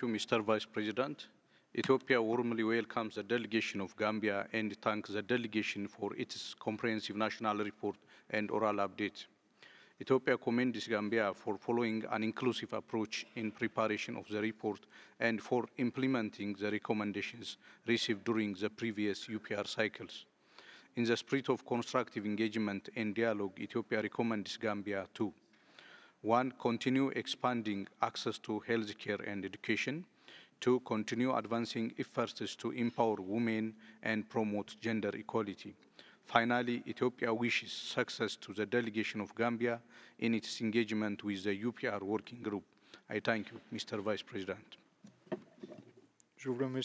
you, Mr. Vice President. Ethiopia warmly welcomes the delegation of Gambia and thanks the delegation for its comprehensive national report and oral update. Ethiopia commends Gambia for following an inclusive approach in preparation of the report and for implementing the recommendations received during the previous UPR cycles. In the spirit of constructive engagement and dialogue, Ethiopia recommends Gambia to 1. Continue expanding access to healthcare and education. 2. Continue advancing efforts to empower women and promote gender equality. Finally, Ethiopia wishes success to the delegation of Gambia in its engagement with the UPR Working Group. I thank you, Mr. Vice President. Je vous remercie.